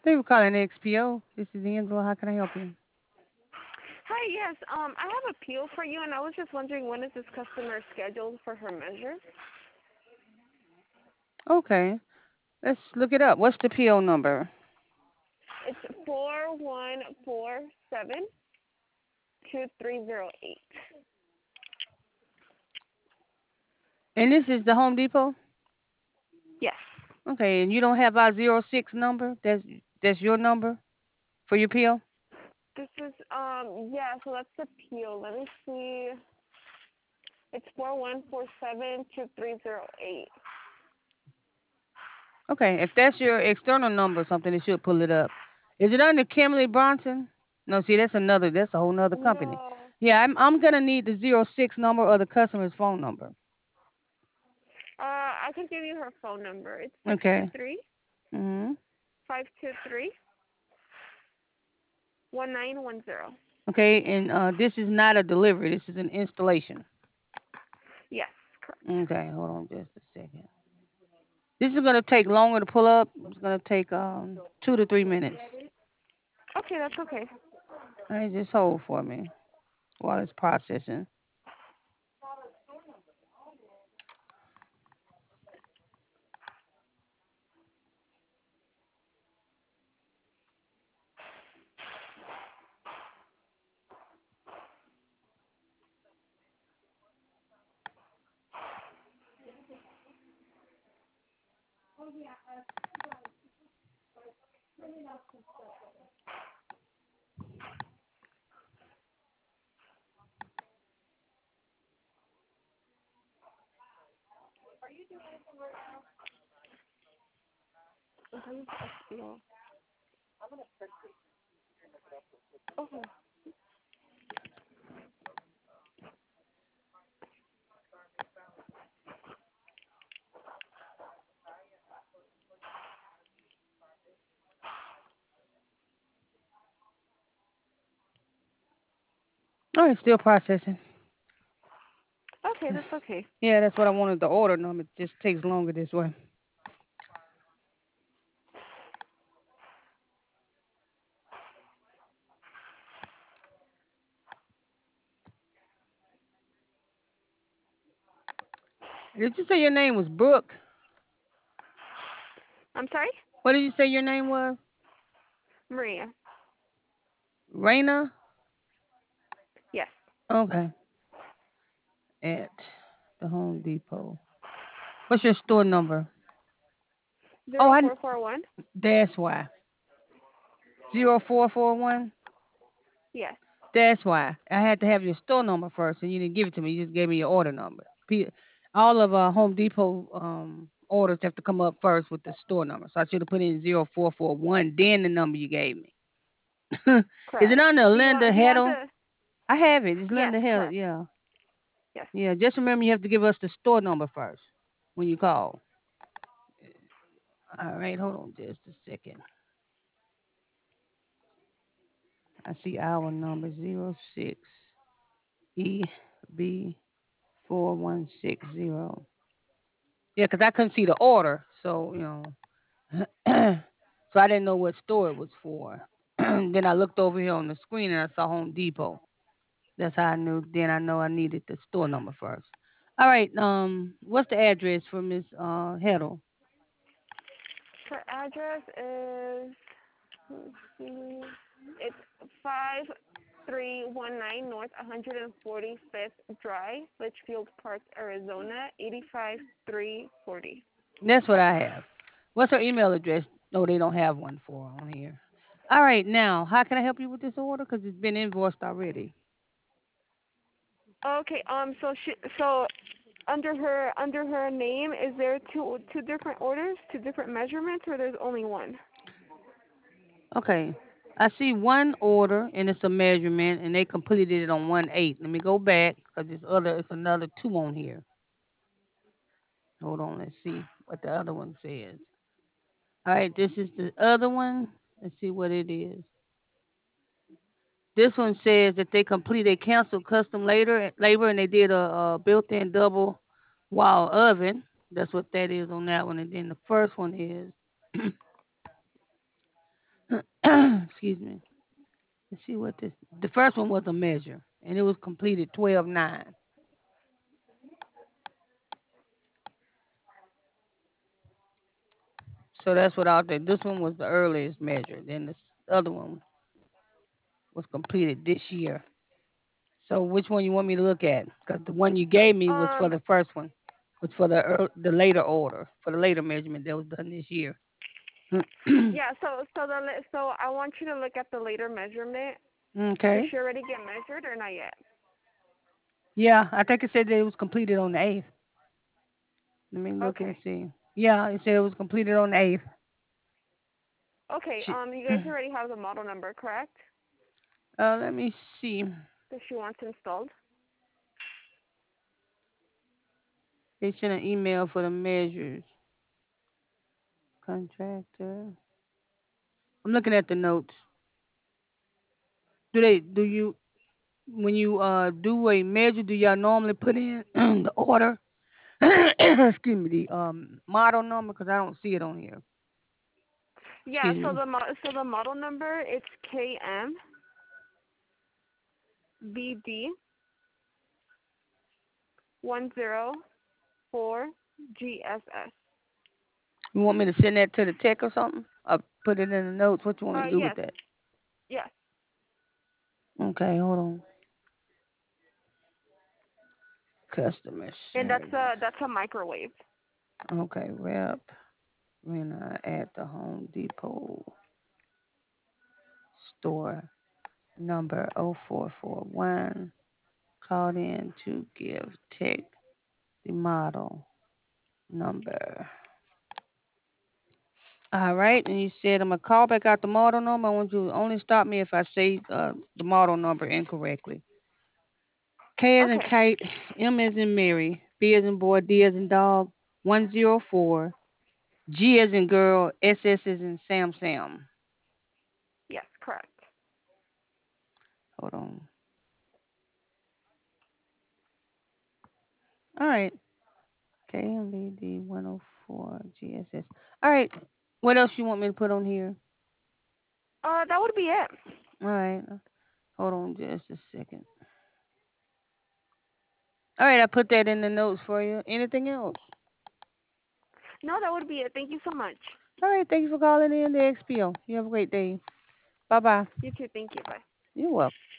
Thank you for calling XPO. This is Angela. How can I help you? Hi, yes. I have a PO for you, and I was just wondering when is this customer scheduled for her measure? Okay, let's look it up. What's the PO number? It's 41472308. And this is the Home Depot. Yes. Okay, and you don't have our 06 number. That's your number for your PO. This is yeah. So that's the PO. Let me see. It's 41472308. Okay, if that's your external number or something, it should pull it up. Is it under Kimberly Bronson? No, see, that's another. That's a whole nother company. No. Yeah, I'm gonna need the 06 number or the customer's phone number. I can give you her phone number. It's six two Okay. three Mhm. 523 1910. Okay, and this is not a delivery. This is an installation. Yes, correct. Okay, hold on just a second. This is gonna take longer to pull up. It's gonna take 2 to 3 minutes. Okay, that's okay. All right, just hold for me while it's processing. Okay. All right, still processing. Okay, that's okay. Yeah, that's what I wanted the order number. It just takes longer this way. Did you say your name was Brooke? I'm sorry? What did you say your name was? Maria. Raina? Yes. Okay. At the Home Depot. What's your store number? Oh, Zero four four one. that's why. 0441? Yes. That's why. I had to have your store number first, and you didn't give it to me. You just gave me your order number. All of Home Depot orders have to come up first with the store number. So I should have put in 0441, then the number you gave me. Is it Correct. under Do you Linda want? Do you want Heddle? the? I have it. It's Yes. Linda Heddle. Correct. Yeah. Yes. Yeah. Just remember you have to give us the store number first when you call. All right. Hold on just a second. I see our number 06EB4160. Yeah, 'cause I couldn't see the order. So, so I didn't know what store it was for. Then I looked over here on the screen and I saw Home Depot. That's how I knew. Then I know I needed the store number first. All right. What's the address for Miss Heddle? Her address is. Let's see. It's 5319 North 145th Drive, Litchfield Park, Arizona 85340. That's what I have. What's her email address? No, they don't have one for her on here. All right. Now, how can I help you with this order? Because it's been invoiced already. Okay. So under her name, is there two different orders, two different measurements, or there's only one? Okay. I see one order and it's a measurement and they completed it on 1/8. Let me go back because it's another two on here. Hold on, let's see what the other one says. All right, this is the other one. Let's see what it is. This one says that they completed canceled custom labor and they did a built-in double wall oven. That's what that is on that one. And then the first one is excuse me. Let's see what this. The first one was a measure, and it was completed 12/9. So that's what out there. This one was the earliest measure. Then this other one was completed this year. So which one you want me to look at? Because the one you gave me was for Um. the first one, was for the later order, for the later measurement that was done this year. Yeah. So I want you to look at the later measurement. Did Okay. she already get measured or not yet? Yeah, I think it said that it was completed on the 8th. Let me look and Okay. see. Yeah, it said it was completed on the 8th. Okay. She, You guys already have the model number, correct? let me see. That she wants installed. They sent an email for the measures. Contractor. I'm looking at the notes. Do you when you do a measure, do y'all normally put in the order? Excuse me, the model number because I don't see it on here. Yeah. Excuse So me. the model number it's KMBD 104GSS. You want me to send that to the tech or something? Or put it in the notes? What you want me to do with Yes. that? Yes. Okay, hold on. Customer And service. that's a microwave. Okay, rep. When at the Home Depot store number 0441 called in to give tech the model number. All right, and you said I'm gonna call back out the model number. I want you to only stop me if I say the model number incorrectly. K as in Okay. kite, M as in Mary, B as in boy, D as in dog, 104, G as in girl, SS as in Sam Sam. Yes, correct. Hold on. All right. KMBD 104 GSS. All right. What else you want me to put on here? That would be it. All right. Hold on just a second. All right. I put that in the notes for you. Anything else? No, that would be it. Thank you so much. All right. Thank you for calling in the XPO. You have a great day. Bye bye. You too. Thank you. Bye. You're welcome.